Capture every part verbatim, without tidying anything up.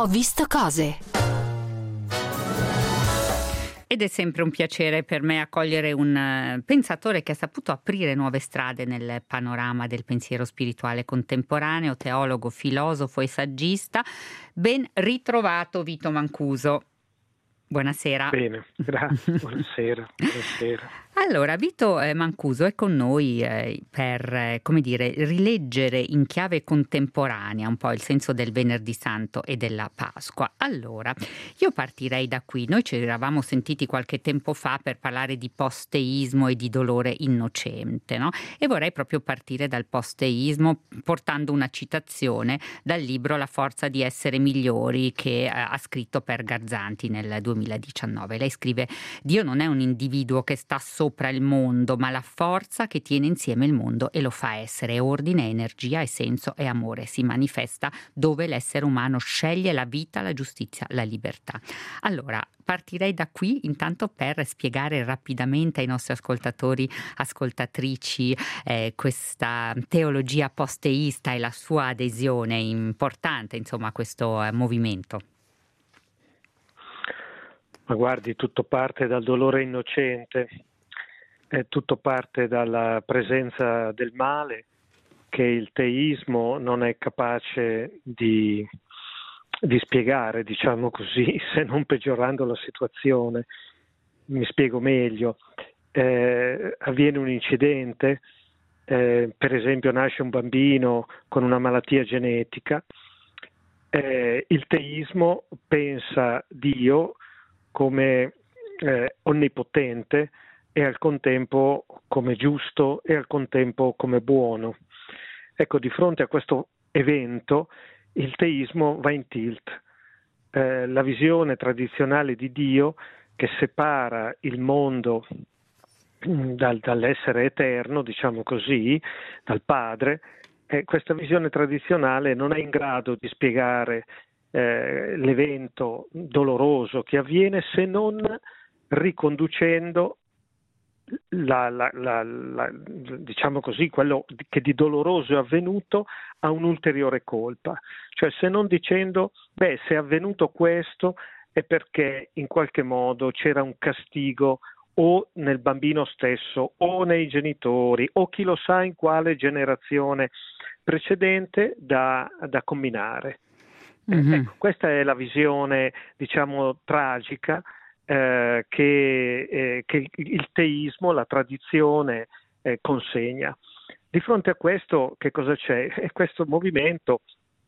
Ho visto cose. Ed è sempre un piacere per me accogliere un uh, pensatore che ha saputo aprire nuove strade nel panorama del pensiero spirituale contemporaneo, teologo, filosofo e saggista. Ben ritrovato Vito Mancuso. Buonasera. Bene, grazie, buonasera, buonasera. Allora, Vito eh, Mancuso è con noi eh, per, eh, come dire, rileggere in chiave contemporanea un po' il senso del Venerdì Santo e della Pasqua. Allora, io partirei da qui. Noi ci eravamo sentiti qualche tempo fa per parlare di posteismo e di dolore innocente, no? E vorrei proprio partire dal posteismo portando una citazione dal libro La forza di essere migliori che eh, ha scritto per Garzanti nel duemiladiciannove. Lei scrive: Dio non è un individuo che sta sopra il mondo, ma la forza che tiene insieme il mondo e lo fa essere. È ordine, energia, è senso e amore. Si manifesta dove l'essere umano sceglie la vita, la giustizia, la libertà. Allora, partirei da qui intanto per spiegare rapidamente ai nostri ascoltatori, ascoltatrici, eh, questa teologia posteista e la sua adesione importante, insomma, a questo eh, movimento. Ma guardi, tutto parte dal dolore innocente, eh, tutto parte dalla presenza del male che il teismo non è capace di, di spiegare, diciamo così, se non peggiorando la situazione. Mi spiego meglio. Eh, avviene un incidente, eh, per esempio nasce un bambino con una malattia genetica, eh, il teismo pensa Dio come eh, onnipotente e al contempo come giusto e al contempo come buono. Ecco, di fronte a questo evento il teismo va in tilt. Eh, la visione tradizionale di Dio che separa il mondo dal, dall'essere eterno, diciamo così, dal Padre, eh, questa visione tradizionale non è in grado di spiegare Eh, l'evento doloroso che avviene se non riconducendo la, la, la, la, diciamo così, quello che di doloroso è avvenuto a un'ulteriore colpa, cioè se non dicendo beh, se è avvenuto questo è perché in qualche modo c'era un castigo o nel bambino stesso o nei genitori o chi lo sa in quale generazione precedente da, da combinare. Mm-hmm. Ecco, questa è la visione, diciamo, tragica eh, che, eh, che il teismo, la tradizione eh, consegna. Di fronte a questo che cosa c'è? È questo movimento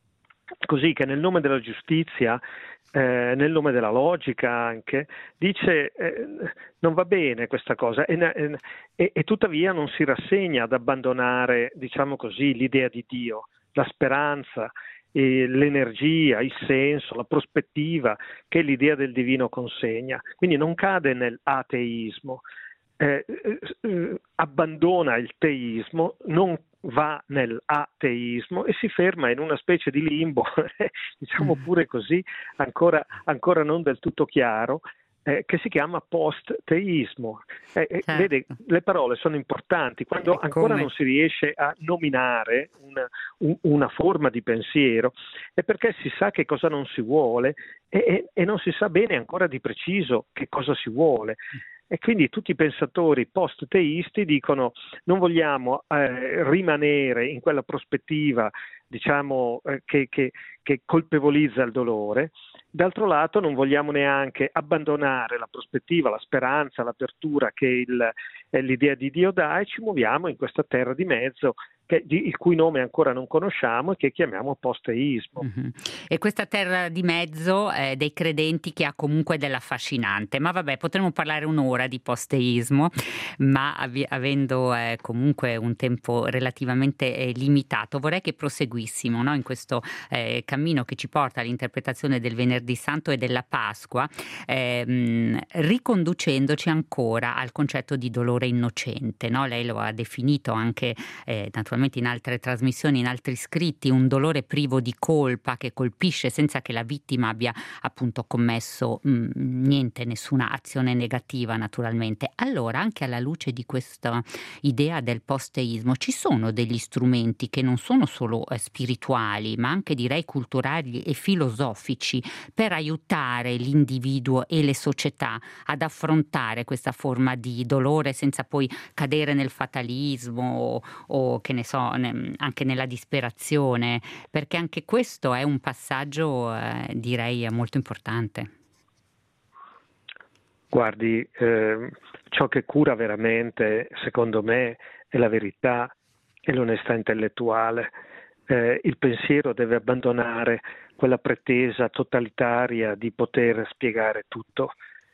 così che nel nome della giustizia, eh, nel nome della logica anche, dice eh, non va bene questa cosa e, e, e tuttavia non si rassegna ad abbandonare, diciamo così, l'idea di Dio, la speranza, e l'energia, il senso, la prospettiva che l'idea del divino consegna. Quindi non cade nell'ateismo, eh, eh, abbandona il teismo, non va nell'ateismo e si ferma in una specie di limbo, diciamo pure così, ancora, ancora non del tutto chiaro, Eh, che si chiama post-teismo. Eh, eh, certo. Vede, le parole sono importanti. Quando E ancora come? non si riesce a nominare una, un, una forma di pensiero, è perché si sa che cosa non si vuole e, e, e non si sa bene ancora di preciso che cosa si vuole. E quindi tutti i pensatori post-teisti dicono non vogliamo eh, rimanere in quella prospettiva, diciamo, eh, che, che, che colpevolizza il dolore. D'altro lato non vogliamo neanche abbandonare la prospettiva, la speranza, l'apertura che il, eh, l'idea di Dio dà e ci muoviamo in questa terra di mezzo che, di, il cui nome ancora non conosciamo e che chiamiamo posteismo. Mm-hmm. E questa terra di mezzo eh, dei credenti che ha comunque dell'affascinante, ma vabbè, potremmo parlare un'ora di posteismo, ma av- avendo eh, comunque un tempo relativamente eh, limitato, vorrei che proseguissimo, no? In questo eh, cammino che ci porta all'interpretazione del Venerdì Santo e della Pasqua, ehm, riconducendoci ancora al concetto di dolore innocente, no? Lei lo ha definito anche eh, naturalmente naturalmente in altre trasmissioni, in altri scritti, un dolore privo di colpa che colpisce senza che la vittima abbia appunto commesso mh, niente, nessuna azione negativa naturalmente. Allora, anche alla luce di questa idea del post-teismo, ci sono degli strumenti che non sono solo eh, spirituali, ma anche direi culturali e filosofici per aiutare l'individuo e le società ad affrontare questa forma di dolore senza poi cadere nel fatalismo o, o che ne so, ne, anche nella disperazione, perché anche questo è un passaggio eh, direi molto importante. Guardi, eh, ciò che cura veramente, secondo me, è la verità e l'onestà intellettuale. Eh, il pensiero deve abbandonare quella pretesa totalitaria di poter spiegare tutto.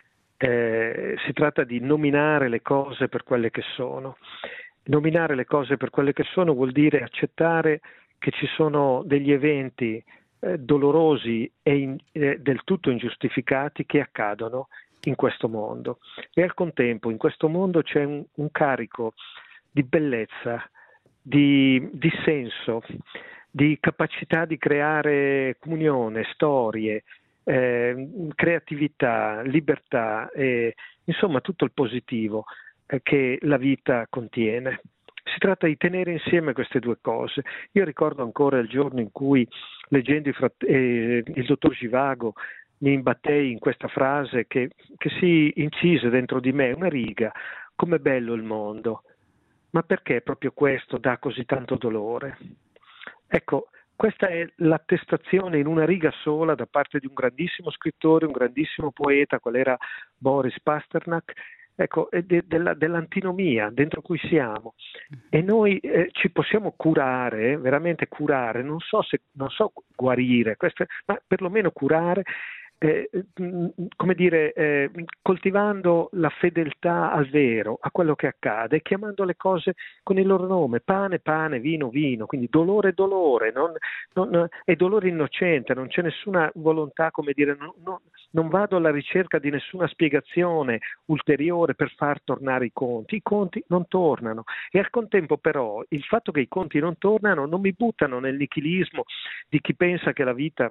Eh, si tratta di nominare le cose per quelle che sono. Nominare le cose per quelle che sono vuol dire accettare che ci sono degli eventi eh, dolorosi e in, eh, del tutto ingiustificati che accadono in questo mondo, e al contempo in questo mondo c'è un, un carico di bellezza, di, di senso, di capacità di creare comunione, storie, eh, creatività, libertà, e, insomma tutto il positivo eh, che la vita contiene. Si tratta di tenere insieme queste due cose. Io ricordo ancora il giorno in cui, leggendo i frat- eh, il dottor Givago, mi imbattei in questa frase che, che si incise dentro di me, una riga: com'è bello il mondo, ma perché proprio questo dà così tanto dolore? Ecco, questa è l'attestazione in una riga sola da parte di un grandissimo scrittore, un grandissimo poeta, qual era Boris Pasternak, ecco, de, de, dell'antinomia dentro cui siamo. E noi eh, ci possiamo curare, veramente curare, non so se non so guarire, queste, ma perlomeno curare, eh, come dire, eh, coltivando la fedeltà al vero, a quello che accade, chiamando le cose con il loro nome: pane, pane, vino, vino, quindi dolore, dolore, non, non, è dolore innocente, non c'è nessuna volontà, come dire, non, non, non vado alla ricerca di nessuna spiegazione ulteriore per far tornare i conti. I conti non tornano, e al contempo però il fatto che i conti non tornano non mi buttano nel nichilismo di chi pensa che la vita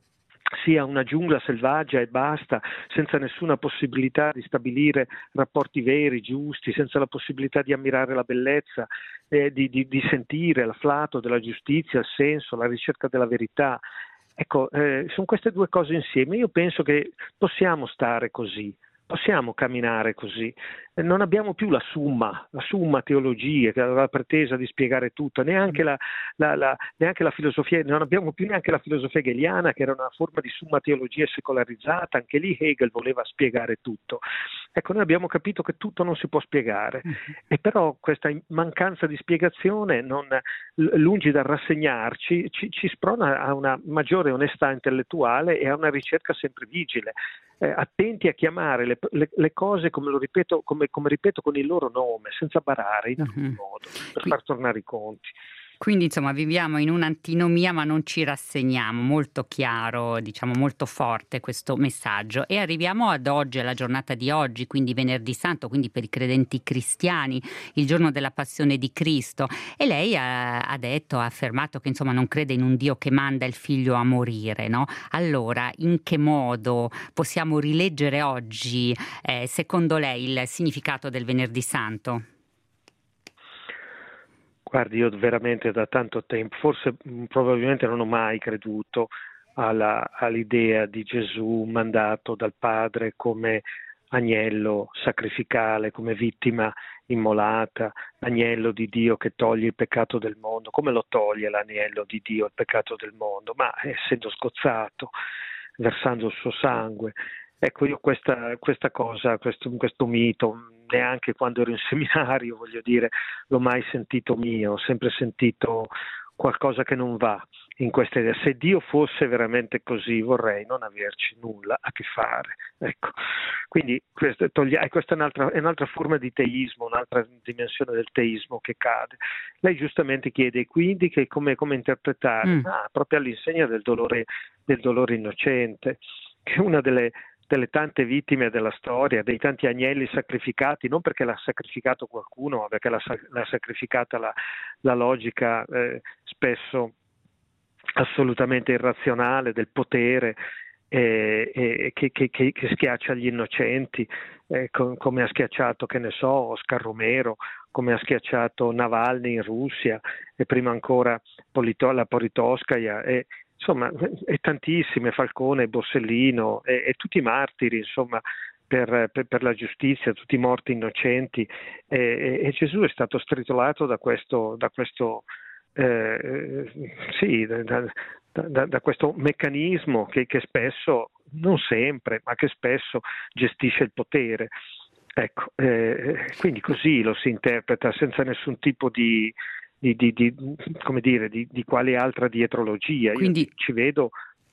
sia una giungla selvaggia e basta, senza nessuna possibilità di stabilire rapporti veri, giusti, senza la possibilità di ammirare la bellezza, eh, di, di, di sentire l'afflato della giustizia, il senso, la ricerca della verità. Ecco, eh, sono queste due cose insieme. Io penso che possiamo stare così, possiamo camminare così. Non abbiamo più la summa, la summa teologia che aveva la pretesa di spiegare tutto, neanche la, la, la, neanche la filosofia, non abbiamo più neanche la filosofia hegeliana, che era una forma di summa teologia secolarizzata. Anche lì Hegel voleva spiegare tutto. Ecco, noi abbiamo capito che tutto non si può spiegare, e però questa mancanza di spiegazione, non, lungi dal rassegnarci, ci, ci sprona a una maggiore onestà intellettuale e a una ricerca sempre vigile, eh, attenti a chiamare le, le, le cose, come lo ripeto, come come ripeto, con il loro nome, senza barare in alcun uh-huh. modo, per Qui... far tornare i conti. Quindi insomma viviamo in un'antinomia, ma non ci rassegniamo. Molto chiaro, diciamo molto forte questo messaggio. E arriviamo ad oggi, alla giornata di oggi, quindi venerdì santo, quindi per i credenti cristiani, il giorno della passione di Cristo. E lei ha, ha detto, ha affermato che insomma non crede in un Dio che manda il figlio a morire, no? Allora, in che modo possiamo rileggere oggi, eh, secondo lei, il significato del venerdì santo? Guardi, io veramente da tanto tempo, forse probabilmente non ho mai creduto alla, all'idea di Gesù mandato dal Padre come agnello sacrificale, come vittima immolata, agnello di Dio che toglie il peccato del mondo. Come lo toglie l'agnello di Dio il peccato del mondo? Ma essendo scozzato, versando il suo sangue. Ecco, io questa, questa cosa, questo, questo mito, neanche quando ero in seminario, voglio dire, l'ho mai sentito mio, ho sempre sentito qualcosa che non va in questa idea. Se Dio fosse veramente così, vorrei non averci nulla a che fare. Ecco. Quindi questa, toglia, questa è, un'altra, è un'altra forma di teismo, un'altra dimensione del teismo che cade. Lei giustamente chiede quindi che come, come interpretare, mm. ah, proprio all'insegna del dolore, del dolore innocente, che è una delle delle tante vittime della storia, dei tanti agnelli sacrificati, non perché l'ha sacrificato qualcuno, ma perché l'ha, l'ha sacrificata la, la logica eh, spesso assolutamente irrazionale del potere, eh, eh, che, che, che, che schiaccia gli innocenti, eh, com, come ha schiacciato, che ne so, Oscar Romero, come ha schiacciato Navalny in Russia, e prima ancora Polito, la Politkovskaja, e insomma, e tantissime, Falcone, Borsellino, e, e tutti i martiri, insomma, per, per, per la giustizia, tutti i morti innocenti, e, e, e Gesù è stato stritolato da questo, da questo eh, sì, da, da, da questo meccanismo che, che spesso, non sempre, ma che spesso gestisce il potere. Ecco, eh, quindi così lo si interpreta, senza nessun tipo di Di, di, di, come dire, di, di quale altra dietrologia. Quindi, io ci vedo,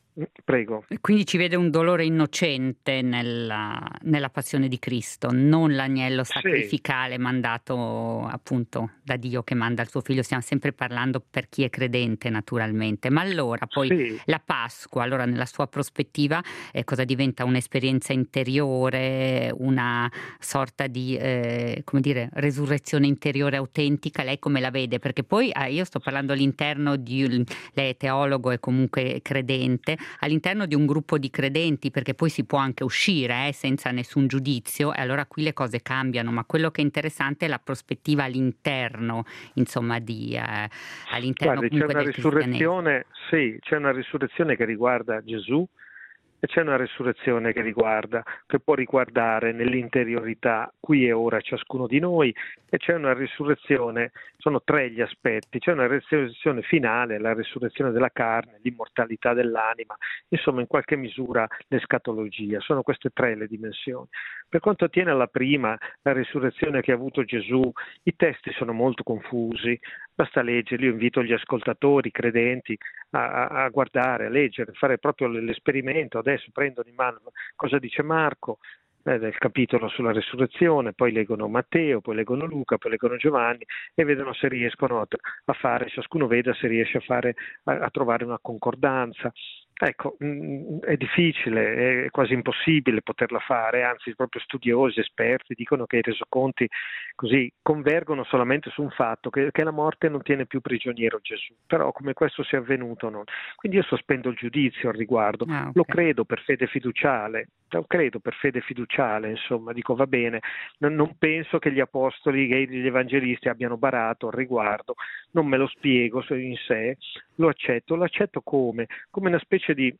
prego. Quindi ci vede un dolore innocente nella, nella passione di Cristo, non l'agnello sacrificale sì. mandato appunto da Dio, che manda il suo figlio. Stiamo sempre parlando per chi è credente, naturalmente. Ma allora poi sì. la Pasqua, allora nella sua prospettiva, eh, cosa diventa? Un'esperienza interiore, una sorta di eh, come dire, resurrezione interiore autentica? Lei come la vede? Perché poi ah, io sto parlando all'interno di, lei è teologo e comunque credente, all'interno di un gruppo di credenti, perché poi si può anche uscire eh, senza nessun giudizio, e allora qui le cose cambiano. Ma quello che è interessante è la prospettiva all'interno, insomma, di eh, all'interno Guardi, comunque c'è una del risurrezione, sì, c'è una risurrezione che riguarda Gesù, e c'è una risurrezione che riguarda, che può riguardare nell'interiorità qui e ora ciascuno di noi, e c'è una risurrezione, sono tre gli aspetti, c'è una risurrezione finale, la risurrezione della carne, l'immortalità dell'anima, insomma in qualche misura l'escatologia, sono queste tre le dimensioni. Per quanto attiene alla prima, la risurrezione che ha avuto Gesù, i testi sono molto confusi, basta leggerli. Io invito gli ascoltatori credenti a, a guardare, a leggere, a fare proprio l'esperimento. Adesso prendono in mano cosa dice Marco eh, nel capitolo sulla resurrezione, poi leggono Matteo, poi leggono Luca, poi leggono Giovanni, e vedono se riescono a, a fare, ciascuno veda se riesce a fare, a, a trovare una concordanza. Ecco, è difficile, è quasi impossibile poterla fare, anzi proprio studiosi, esperti dicono che i resoconti così convergono solamente su un fatto, che, che la morte non tiene più prigioniero Gesù, però come questo sia avvenuto non. Quindi io sospendo il giudizio al riguardo, ah, okay. Lo credo per fede fiduciale, lo credo per fede fiduciale, insomma, dico va bene, non, non penso che gli apostoli e gli evangelisti abbiano barato al riguardo, non me lo spiego in sé, lo accetto, lo accetto come? Come una specie di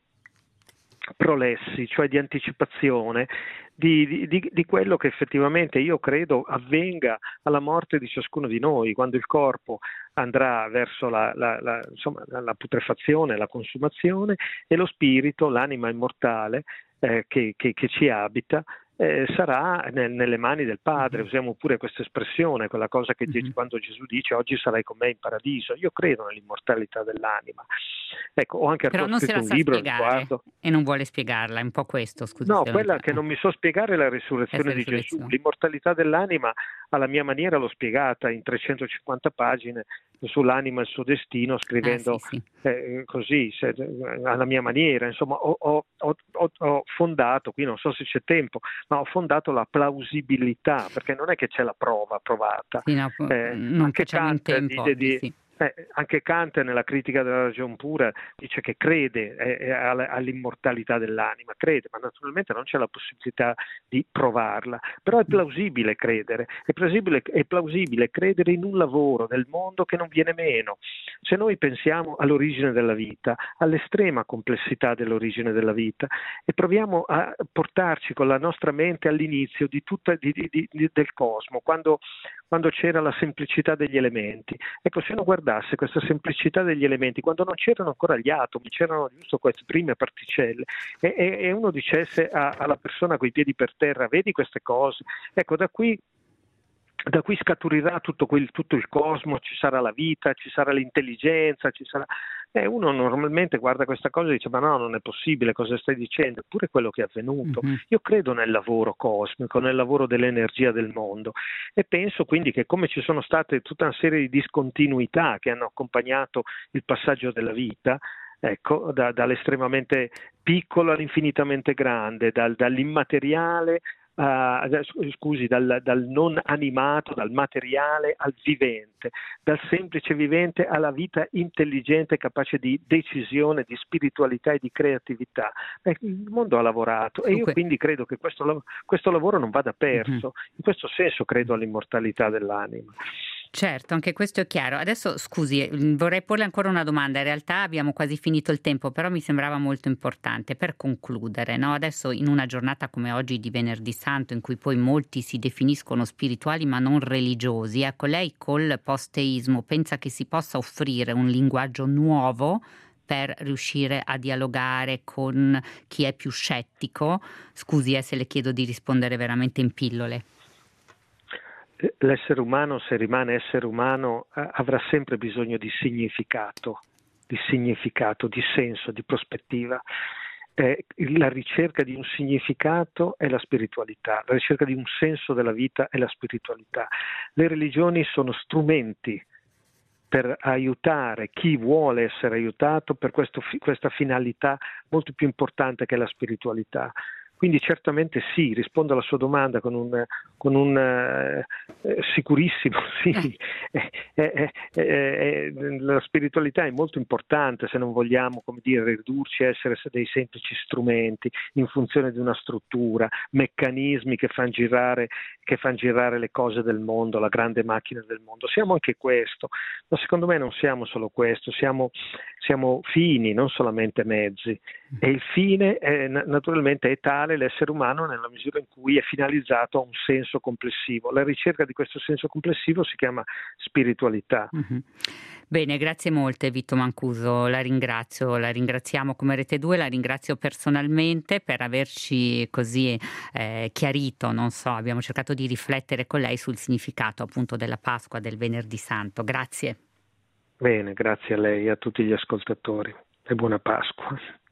prolessi, cioè di anticipazione di, di, di quello che effettivamente io credo avvenga alla morte di ciascuno di noi, quando il corpo andrà verso la, la, la, insomma, la putrefazione, la consumazione, e lo spirito, l'anima immortale eh, che, che, che ci abita, Eh, sarà nel, nelle mani del Padre. Usiamo pure questa espressione, quella cosa che mm-hmm. quando Gesù dice oggi sarai con me in paradiso. Io credo nell'immortalità dell'anima. Ecco, ho anche Però non scritto se la un sa libro spiegare riguardo. E non vuole spiegarla, è un po' questo, scusi. No, quella che non mi so spiegare è la risurrezione di Gesù. L'immortalità dell'anima, alla mia maniera, l'ho spiegata in trecentocinquanta pagine sull'anima e il suo destino, scrivendo ah, sì, sì. Eh, così, se, alla mia maniera. Insomma, ho, ho, ho, ho fondato, qui non so se c'è tempo, ma ho fondato la plausibilità, perché non è che c'è la prova provata. Sì, no, eh, non anche facciamo in tempo. Di, di, sì. Eh, anche Kant nella critica della ragion pura dice che crede eh, all'immortalità dell'anima, crede, ma naturalmente non c'è la possibilità di provarla, però è plausibile credere, è plausibile, è plausibile credere in un lavoro del mondo che non viene meno. Se noi pensiamo all'origine della vita, all'estrema complessità dell'origine della vita, e proviamo a portarci con la nostra mente all'inizio di tutta, di, di, di, del cosmo, quando, quando c'era la semplicità degli elementi, ecco, se uno guardasse questa semplicità degli elementi, quando non c'erano ancora gli atomi, c'erano giusto queste prime particelle, e, e, e uno dicesse a, alla persona coi piedi per terra, vedi queste cose, ecco, da qui da qui scaturirà tutto, quel, tutto il cosmo, ci sarà la vita, ci sarà l'intelligenza, ci sarà... Eh, uno normalmente guarda questa cosa e dice ma no, non è possibile, cosa stai dicendo? Eppure quello che è avvenuto. Mm-hmm. Io credo nel lavoro cosmico, nel lavoro dell'energia del mondo, e penso quindi che come ci sono state tutta una serie di discontinuità che hanno accompagnato il passaggio della vita, ecco, da, dall'estremamente piccolo all'infinitamente grande, dal, dall'immateriale Uh, scusi, dal, dal non animato, dal materiale al vivente, dal semplice vivente alla vita intelligente, capace di decisione, di spiritualità e di creatività. Beh, il mondo ha lavorato e io quindi credo che questo, questo lavoro non vada perso. Mm-hmm. In questo senso credo all'immortalità dell'anima. Certo, anche questo è chiaro. Adesso scusi, vorrei porle ancora una domanda. In realtà abbiamo quasi finito il tempo, però mi sembrava molto importante per concludere, no? Adesso in una giornata come oggi di Venerdì Santo, in cui poi molti si definiscono spirituali ma non religiosi, ecco, lei col posteismo pensa che si possa offrire un linguaggio nuovo per riuscire a dialogare con chi è più scettico? Scusi eh, se le chiedo di rispondere veramente in pillole. L'essere umano, se rimane essere umano, avrà sempre bisogno di significato, di significato, di senso, di prospettiva. Eh, la ricerca di un significato è la spiritualità, la ricerca di un senso della vita è la spiritualità. Le religioni sono strumenti per aiutare chi vuole essere aiutato per questo, questa finalità molto più importante che è la spiritualità. Quindi certamente sì, rispondo alla sua domanda con un, con un eh, sicurissimo sì. Eh, eh, eh, eh, la spiritualità è molto importante se non vogliamo, come dire, ridurci a essere dei semplici strumenti in funzione di una struttura, meccanismi che fanno girare, che fanno girare le cose del mondo, la grande macchina del mondo. Siamo anche questo, ma secondo me non siamo solo questo, siamo, siamo fini, non solamente mezzi. E il fine è, naturalmente è tale l'essere umano nella misura in cui è finalizzato a un senso complessivo. La ricerca di questo senso complessivo si chiama spiritualità. Mm-hmm. Bene, grazie molte Vito Mancuso, la ringrazio, la ringraziamo come Rete due, la ringrazio personalmente per averci così eh, chiarito, non so, abbiamo cercato di riflettere con lei sul significato appunto della Pasqua, del Venerdì Santo. Grazie. Bene, grazie a lei e a tutti gli ascoltatori e buona Pasqua.